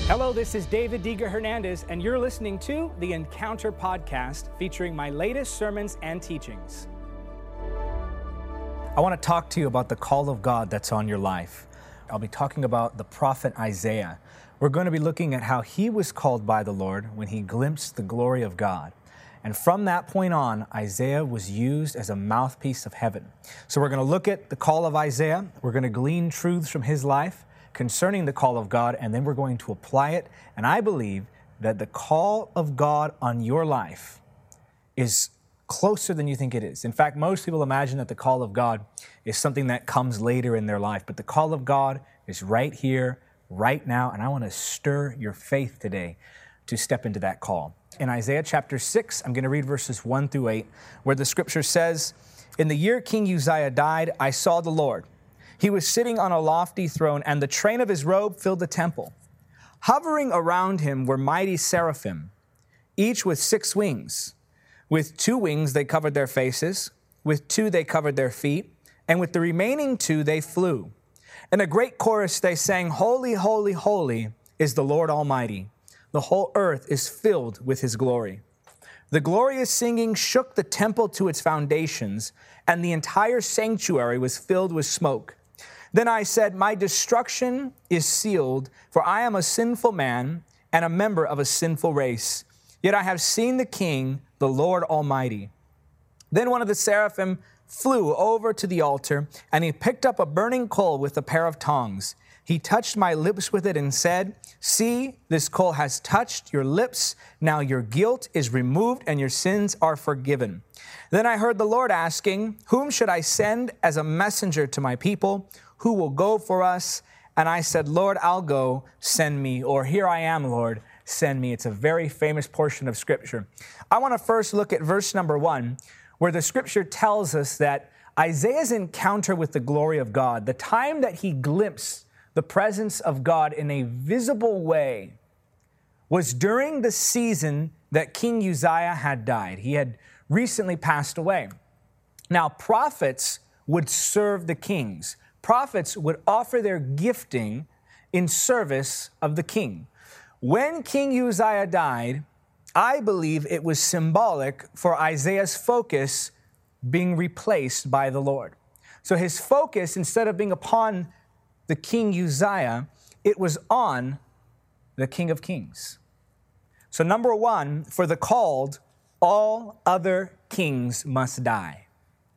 Hello, this is David Diga Hernandez, and you're listening to the Encounter Podcast featuring my latest sermons and teachings. I want to talk to you about the call of God that's on your life. I'll be talking about the prophet Isaiah. We're going to be looking at how he was called by the Lord when he glimpsed the glory of God. And from that point on, Isaiah was used as a mouthpiece of heaven. So we're going to look at the call of Isaiah. We're going to glean truths from his life concerning the call of God, and then we're going to apply it. And I believe that the call of God on your life is closer than you think it is. In fact, most people imagine that the call of God is something that comes later in their life, but the call of God is right here, right now, and I want to stir your faith today to step into that call. In Isaiah chapter 6, I'm going to read verses 1 through 8, where the scripture says, "In the year King Uzziah died, I saw the Lord. He was sitting on a lofty throne, and the train of his robe filled the temple. Hovering around him were mighty seraphim, each with 6 wings. With 2 wings they covered their faces, with 2 they covered their feet, and with the remaining 2 they flew. In a great chorus they sang, 'Holy, holy, holy is the Lord Almighty. The whole earth is filled with his glory.' The glorious singing shook the temple to its foundations, and the entire sanctuary was filled with smoke. Then I said, 'My destruction is sealed, for I am a sinful man and a member of a sinful race. Yet I have seen the King, the Lord Almighty.' Then one of the seraphim flew over to the altar, and he picked up a burning coal with a pair of tongs. He touched my lips with it and said, 'See, this coal has touched your lips. Now your guilt is removed and your sins are forgiven.' Then I heard the Lord asking, 'Whom should I send as a messenger to my people? Who will go for us?' And I said, 'Lord, I'll go, send me,' or 'Here I am, Lord, send me.'" It's a very famous portion of Scripture. I want to first look at verse number 1, where the Scripture tells us that Isaiah's encounter with the glory of God, the time that he glimpsed the presence of God in a visible way, was during the season that King Uzziah had died. He had recently passed away. Now, prophets would serve the kings. Prophets would offer their gifting in service of the king. When King Uzziah died, I believe it was symbolic for Isaiah's focus being replaced by the Lord. So his focus, instead of being upon the King Uzziah, it was on the King of Kings. So number 1, for the called, all other kings must die.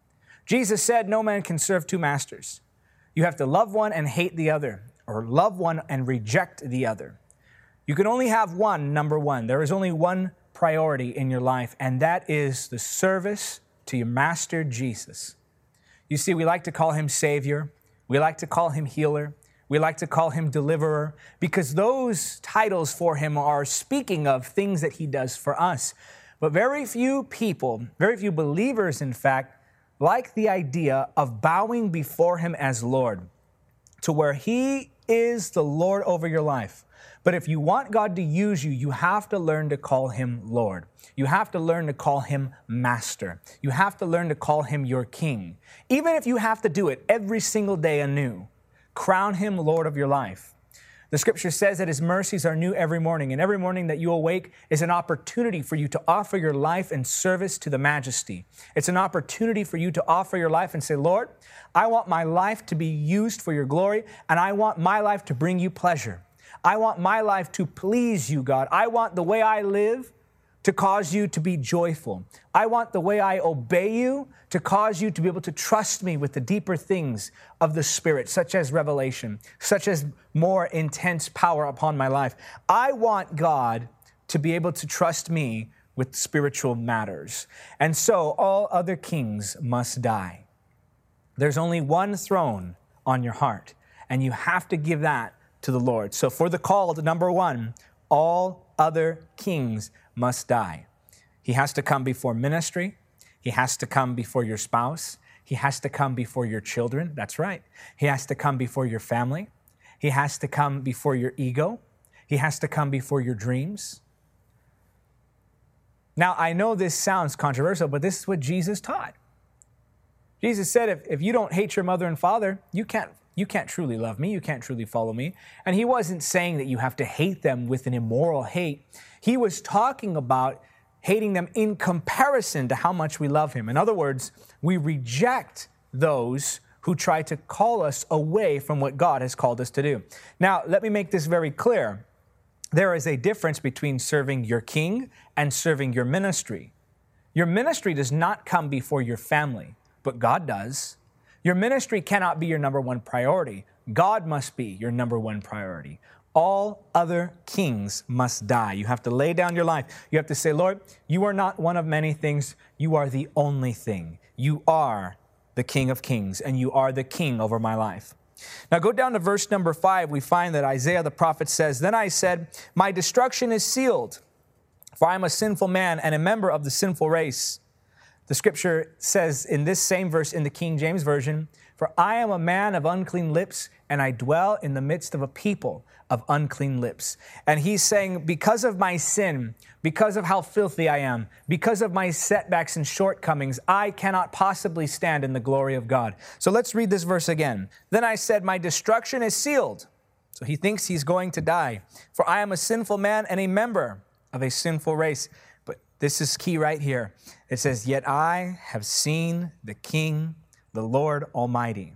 Jesus said, "No man can serve 2 masters. You have to love one and hate the other, or love one and reject the other. You can only have one, number 1. There is only one priority in your life, and that is the service to your master, Jesus." You see, we like to call him Savior. We like to call him Healer. We like to call him Deliverer, because those titles for him are speaking of things that he does for us. But very few people, very few believers, in fact, like the idea of bowing before him as Lord, to where he is the Lord over your life. But if you want God to use you, you have to learn to call him Lord. You have to learn to call him Master. You have to learn to call him your King. Even if you have to do it every single day anew, crown him Lord of your life. The scripture says that his mercies are new every morning, and every morning that you awake is an opportunity for you to offer your life in service to the majesty. It's an opportunity for you to offer your life and say, "Lord, I want my life to be used for your glory, and I want my life to bring you pleasure. I want my life to please you, God. I want the way I live to cause you to be joyful. I want the way I obey you to cause you to be able to trust me with the deeper things of the Spirit, such as revelation, such as more intense power upon my life. I want God to be able to trust me with spiritual matters." And so all other kings must die. There's only one throne on your heart, and you have to give that to the Lord. So for the called, number 1, all other kings must die. He has to come before ministry. He has to come before your spouse. He has to come before your children. That's right. He has to come before your family. He has to come before your ego. He has to come before your dreams. Now, I know this sounds controversial, but this is what Jesus taught. Jesus said, if you don't hate your mother and father, you can't you can't truly love me. You can't truly follow me. And he wasn't saying that you have to hate them with an immoral hate. He was talking about hating them in comparison to how much we love him. In other words, we reject those who try to call us away from what God has called us to do. Now, let me make this very clear. There is a difference between serving your king and serving your ministry. Your ministry does not come before your family, but God does. Your ministry cannot be your number one priority. God must be your number one priority. All other kings must die. You have to lay down your life. You have to say, Lord, you are not one of many things. You are the only thing. You are the King of Kings, and you are the king over my life. Now go down to verse number 5. We find that Isaiah the prophet says, Then I said, my destruction is sealed, for I am a sinful man and a member of the sinful race. The scripture says in this same verse in the King James Version, For I am a man of unclean lips, and I dwell in the midst of a people of unclean lips. And he's saying, because of my sin, because of how filthy I am, because of my setbacks and shortcomings, I cannot possibly stand in the glory of God. So let's read this verse again. Then I said, my destruction is sealed. So he thinks he's going to die. For I am a sinful man and a member of a sinful race. But this is key right here. It says, yet I have seen the King, the Lord Almighty.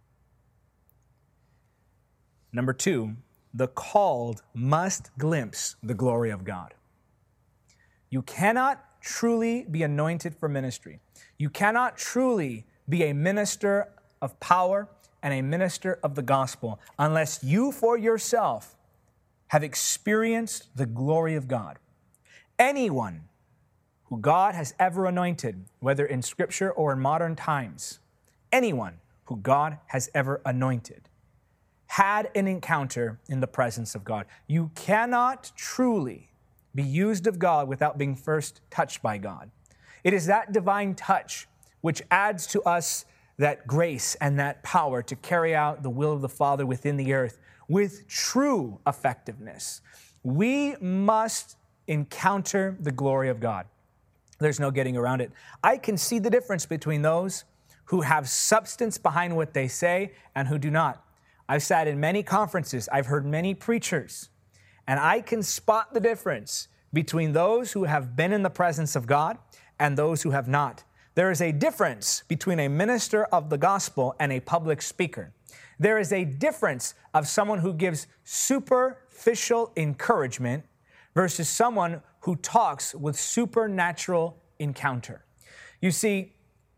Number 2, the called must glimpse the glory of God. You cannot truly be anointed for ministry. You cannot truly be a minister of power and a minister of the gospel unless you for yourself have experienced the glory of God. Anyone who God has ever anointed, whether in Scripture or in modern times, anyone who God has ever anointed had an encounter in the presence of God. You cannot truly be used of God without being first touched by God. It is that divine touch which adds to us that grace and that power to carry out the will of the Father within the earth with true effectiveness. We must encounter the glory of God. There's no getting around it. I can see the difference between those who have substance behind what they say and who do not. I've sat in many conferences, I've heard many preachers, and I can spot the difference between those who have been in the presence of God and those who have not. There is a difference between a minister of the gospel and a public speaker. There is a difference of someone who gives superficial encouragement versus someone who talks with supernatural encounter. You see,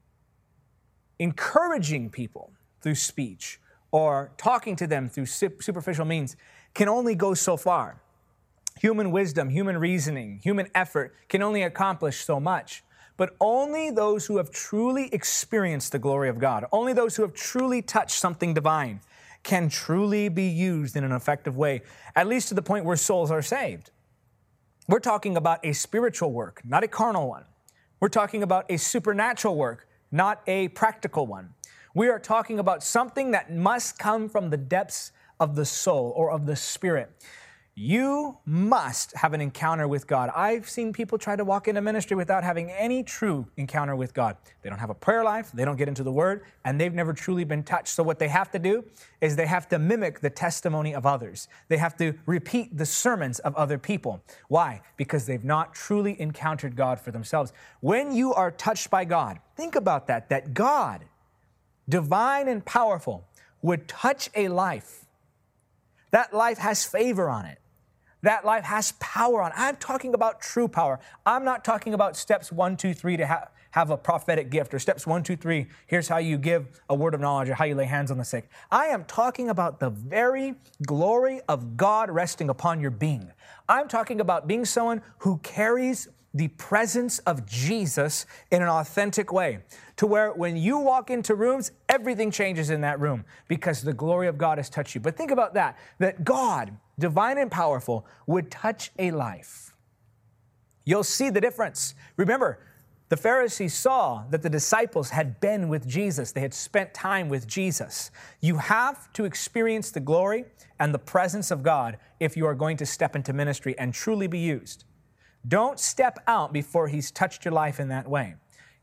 encouraging people through speech or talking to them through superficial means can only go so far. Human wisdom, human reasoning, human effort can only accomplish so much. But only those who have truly experienced the glory of God, only those who have truly touched something divine can truly be used in an effective way, at least to the point where souls are saved. We're talking about a spiritual work, not a carnal one. We're talking about a supernatural work, not a practical one. We are talking about something that must come from the depths of the soul or of the spirit. You must have an encounter with God. I've seen people try to walk into ministry without having any true encounter with God. They don't have a prayer life, they don't get into the Word, and they've never truly been touched. So what they have to do is they have to mimic the testimony of others. They have to repeat the sermons of other people. Why? Because they've not truly encountered God for themselves. When you are touched by God, think about that God, divine and powerful, would touch a life. That life has favor on it. That life has power on it. I'm talking about true power. I'm not talking about steps 1, 2, 3 to have a prophetic gift, or steps 1, 2, 3, here's how you give a word of knowledge, or how you lay hands on the sick. I am talking about the very glory of God resting upon your being. I'm talking about being someone who carries the presence of Jesus in an authentic way, to where when you walk into rooms, everything changes in that room because the glory of God has touched you. But think about that God, divine and powerful, would touch a life. You'll see the difference. Remember, the Pharisees saw that the disciples had been with Jesus. They had spent time with Jesus. You have to experience the glory and the presence of God if you are going to step into ministry and truly be used. Don't step out before He's touched your life in that way.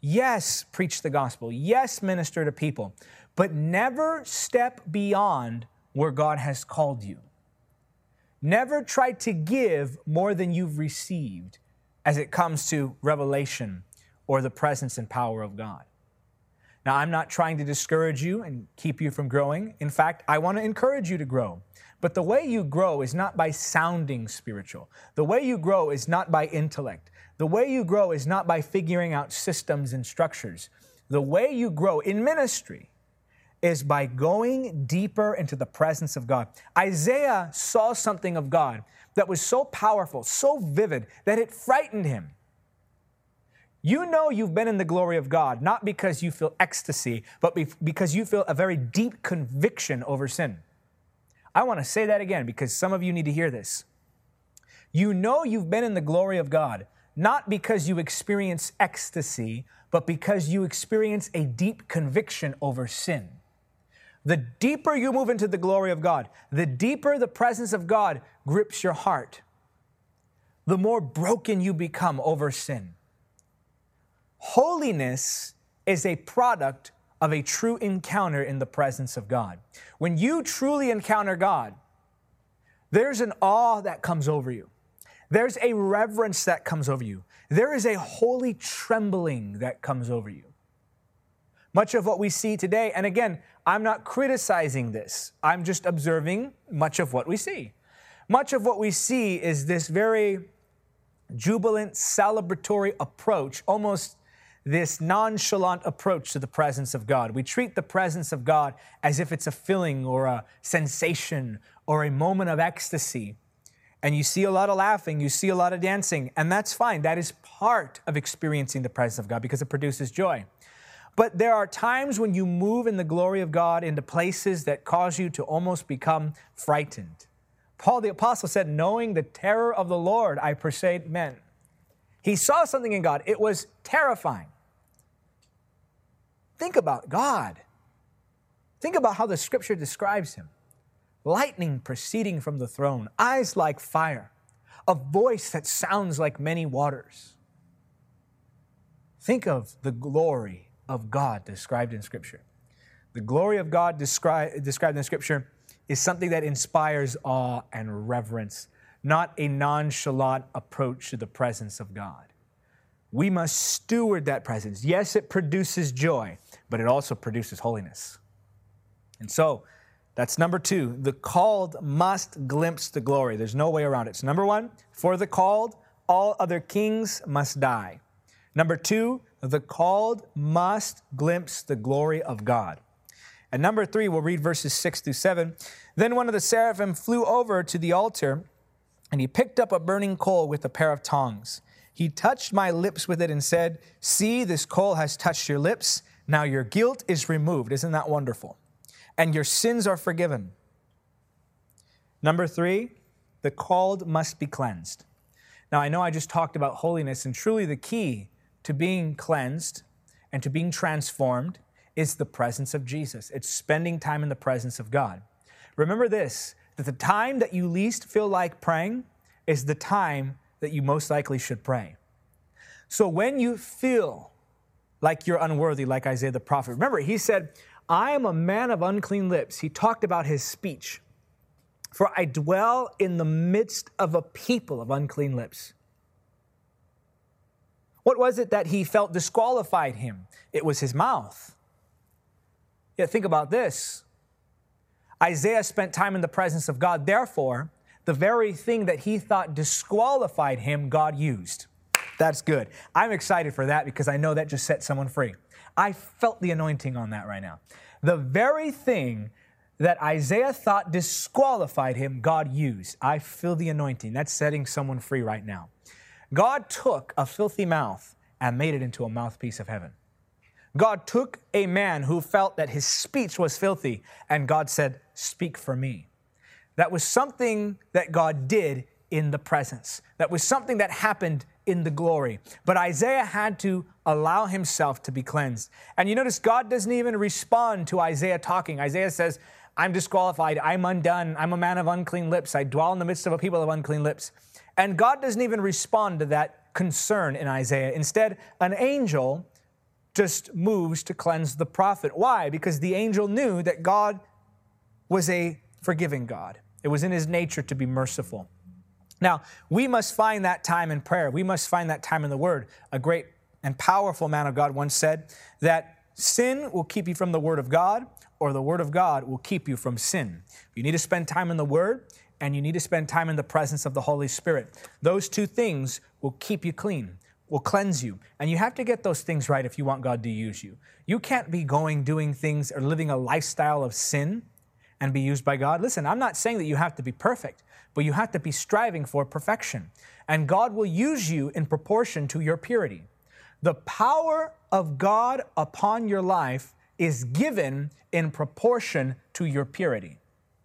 Yes, preach the gospel. Yes, minister to people. But never step beyond where God has called you. Never try to give more than you've received as it comes to revelation or the presence and power of God. Now, I'm not trying to discourage you and keep you from growing. In fact, I want to encourage you to grow. But the way you grow is not by sounding spiritual. The way you grow is not by intellect. The way you grow is not by figuring out systems and structures. The way you grow in ministry is by going deeper into the presence of God. Isaiah saw something of God that was so powerful, so vivid, that it frightened him. You know you've been in the glory of God, not because you feel ecstasy, but because you feel a very deep conviction over sin. I want to say that again because some of you need to hear this. You know you've been in the glory of God, not because you experience ecstasy, but because you experience a deep conviction over sin. The deeper you move into the glory of God, the deeper the presence of God grips your heart, the more broken you become over sin. Holiness is a product of a true encounter in the presence of God. When you truly encounter God, there's an awe that comes over you. There's a reverence that comes over you. There is a holy trembling that comes over you. Much of what we see today, and again, I'm not criticizing this. I'm just observing much of what we see. Much of what we see is this very jubilant, celebratory approach, almost this nonchalant approach to the presence of God. We treat the presence of God as if it's a feeling or a sensation or a moment of ecstasy. And you see a lot of laughing, you see a lot of dancing, and that's fine. That is part of experiencing the presence of God because it produces joy. But there are times when you move in the glory of God into places that cause you to almost become frightened. Paul the Apostle said, knowing the terror of the Lord, I persuade men. He saw something in God. It was terrifying. Think about God. Think about how the scripture describes him. Lightning proceeding from the throne, eyes like fire, a voice that sounds like many waters. Think of the glory of God described in scripture. The glory of God described in scripture is something that inspires awe and reverence, not a nonchalant approach to the presence of God. We must steward that presence. Yes, it produces joy, but it also produces holiness. And so, that's number 2. The called must glimpse the glory. There's no way around it. So number 1, for the called, all other kings must die. Number 2, the called must glimpse the glory of God. And number 3, we'll read verses 6 through 7. Then one of the seraphim flew over to the altar, and he picked up a burning coal with a pair of tongs. He touched my lips with it and said, "See, this coal has touched your lips. Now your guilt is removed." Isn't that wonderful? "And your sins are forgiven." Number 3, the called must be cleansed. Now, I know I just talked about holiness, and truly the key to being cleansed and to being transformed is the presence of Jesus. It's spending time in the presence of God. Remember this, that the time that you least feel like praying is the time that you most likely should pray. So when you feel like you're unworthy, like Isaiah the prophet, remember, he said, I am a man of unclean lips. He talked about his speech. For I dwell in the midst of a people of unclean lips. What was it that he felt disqualified him? It was his mouth. Yet think about this. Isaiah spent time in the presence of God. Therefore, the very thing that he thought disqualified him, God used. That's good. I'm excited for that because I know that just set someone free. I felt the anointing on that right now. The very thing that Isaiah thought disqualified him, God used. I feel the anointing. That's setting someone free right now. God took a filthy mouth and made it into a mouthpiece of heaven. God took a man who felt that his speech was filthy, and God said, "Speak for me." That was something that God did in the presence. That was something that happened in the glory. But Isaiah had to allow himself to be cleansed. And you notice God doesn't even respond to Isaiah talking. Isaiah says, I'm disqualified, I'm undone, I'm a man of unclean lips, I dwell in the midst of a people of unclean lips. And God doesn't even respond to that concern in Isaiah. Instead, an angel just moves to cleanse the prophet. Why? Because the angel knew that God was a forgiving God. It was in his nature to be merciful. Now, we must find that time in prayer. We must find that time in the Word. A great and powerful man of God once said that sin will keep you from the Word of God, or the Word of God will keep you from sin. You need to spend time in the Word, and you need to spend time in the presence of the Holy Spirit. Those two things will keep you clean, will cleanse you. And you have to get those things right if you want God to use you. You can't be doing things, or living a lifestyle of sin and be used by God. Listen, I'm not saying that you have to be perfect, but you have to be striving for perfection. And God will use you in proportion to your purity. The power of God upon your life is given in proportion to your purity.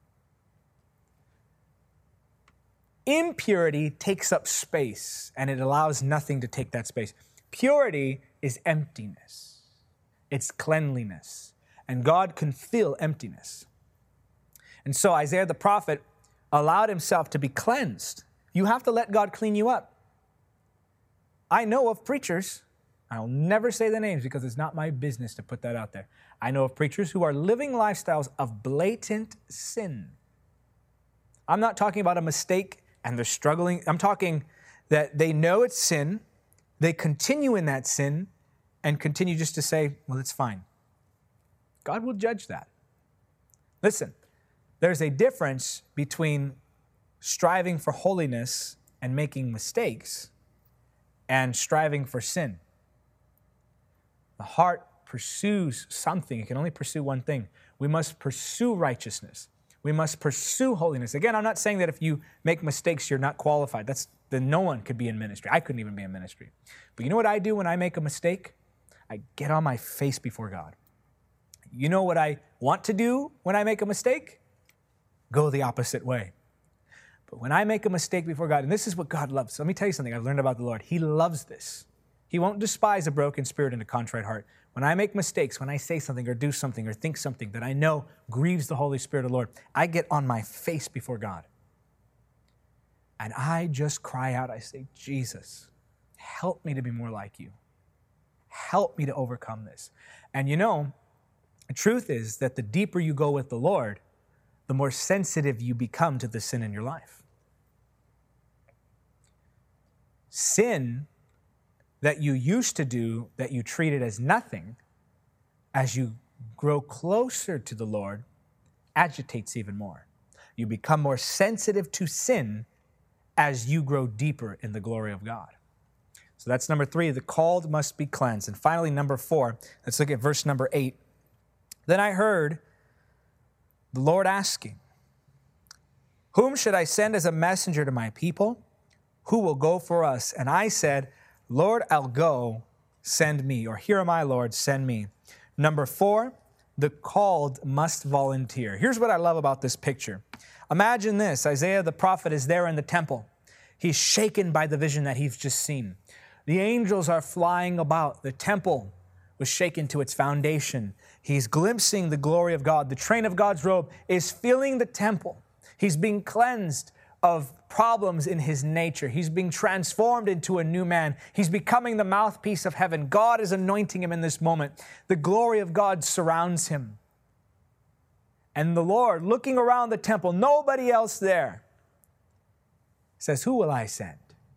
Impurity takes up space, and it allows nothing to take that space. Purity is emptiness. It's cleanliness. And God can fill emptiness. And so Isaiah the prophet allowed himself to be cleansed. You have to let God clean you up. I know of preachers, I'll never say the names because it's not my business to put that out there. I know of preachers who are living lifestyles of blatant sin. I'm not talking about a mistake and they're struggling. I'm talking that they know it's sin, they continue in that sin, and continue just to say, well, it's fine. God will judge that. Listen, there's a difference between striving for holiness and making mistakes and striving for sin. The heart pursues something. It can only pursue one thing. We must pursue righteousness. We must pursue holiness. Again, I'm not saying that if you make mistakes, you're not qualified. Then no one could be in ministry. I couldn't even be in ministry. But you know what I do when I make a mistake? I get on my face before God. You know what I want to do when I make a mistake? Go the opposite way. But when I make a mistake before God, and this is what God loves. Let me tell you something I've learned about the Lord. He loves this. He won't despise a broken spirit and a contrite heart. When I make mistakes, when I say something or do something or think something that I know grieves the Holy Spirit of the Lord, I get on my face before God. And I just cry out. I say, Jesus, help me to be more like you. Help me to overcome this. And you know, the truth is that the deeper you go with the Lord, the more sensitive you become to the sin in your life. Sin that you used to do, that you treated as nothing, as you grow closer to the Lord, agitates even more. You become more sensitive to sin as you grow deeper in the glory of God. So that's number 3, the called must be cleansed. And finally, number 4, let's look at verse number 8. Then I heard the Lord asking, whom should I send as a messenger to my people? Who will go for us? And I said, Lord, I'll go, send me. Or here am I, Lord, send me. Number 4, the called must volunteer. Here's what I love about this picture. Imagine this. Isaiah the prophet is there in the temple. He's shaken by the vision that he's just seen. The angels are flying about. The temple was shaken to its foundation. He's glimpsing the glory of God. The train of God's robe is filling the temple. He's being cleansed of problems in his nature. He's being transformed into a new man. He's becoming the mouthpiece of heaven. God is anointing him in this moment. The glory of God surrounds him. And the Lord, looking around the temple, nobody else there, says, who will I send?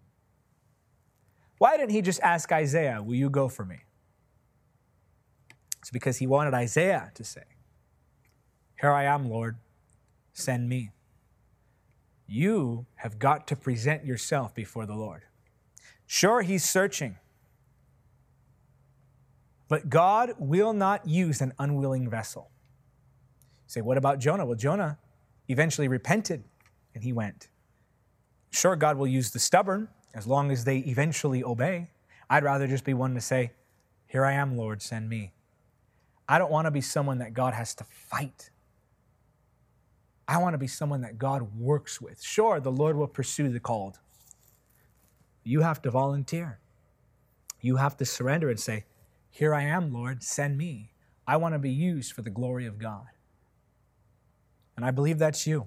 Why didn't he just ask Isaiah, will you go for me? It's because he wanted Isaiah to say, here I am, Lord, send me. You have got to present yourself before the Lord. Sure, he's searching. But God will not use an unwilling vessel. You say, what about Jonah? Well, Jonah eventually repented and he went. Sure, God will use the stubborn as long as they eventually obey. I'd rather just be one to say, here I am, Lord, send me. I don't want to be someone that God has to fight. I want to be someone that God works with. Sure, the Lord will pursue the called. You have to volunteer. You have to surrender and say, here I am, Lord, send me. I want to be used for the glory of God. And I believe that's you.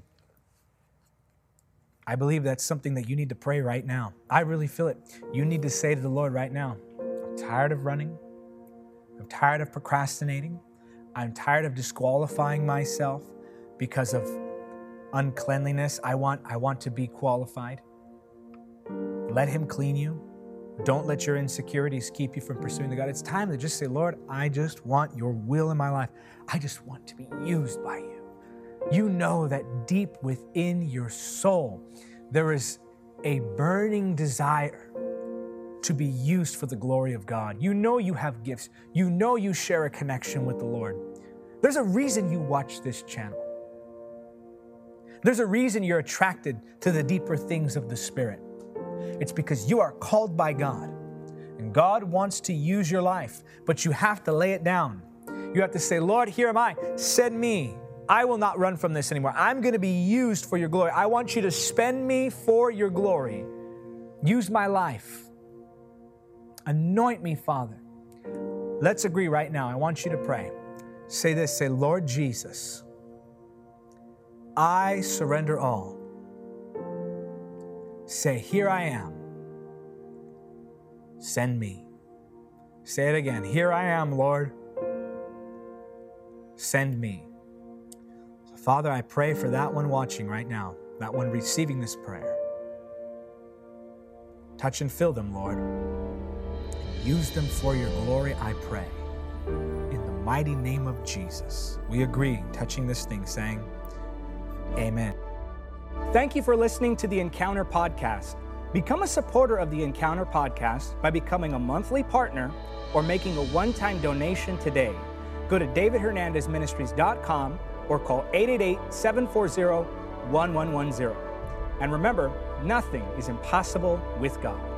I believe that's something that you need to pray right now. I really feel it. You need to say to the Lord right now, I'm tired of running. I'm tired of procrastinating. I'm tired of disqualifying myself because of uncleanliness. I want to be qualified. Let him clean you. Don't let your insecurities keep you from pursuing the God. It's time to just say, Lord, I just want your will in my life. I just want to be used by you. You know that deep within your soul, there is a burning desire to be used for the glory of God. You know you have gifts. You know you share a connection with the Lord. There's a reason you watch this channel. There's a reason you're attracted to the deeper things of the Spirit. It's because you are called by God, and God wants to use your life, but you have to lay it down. You have to say, Lord, here am I. Send me. I will not run from this anymore. I'm going to be used for your glory. I want you to spend me for your glory. Use my life. Anoint me, Father. Let's agree right now. I want you to pray. Say this, say, Lord Jesus, I surrender all. Say, here I am. Send me. Say it again. Here I am, Lord. Send me. So, Father, I pray for that one watching right now, that one receiving this prayer. Touch and fill them, Lord. Use them for your glory, I pray. In the mighty name of Jesus, we agree, touching this thing, saying, Amen. Thank you for listening to the Encounter Podcast. Become a supporter of the Encounter Podcast by becoming a monthly partner or making a one-time donation today. Go to davidhernandezministries.com or call 888-740-1110. And remember, nothing is impossible with God.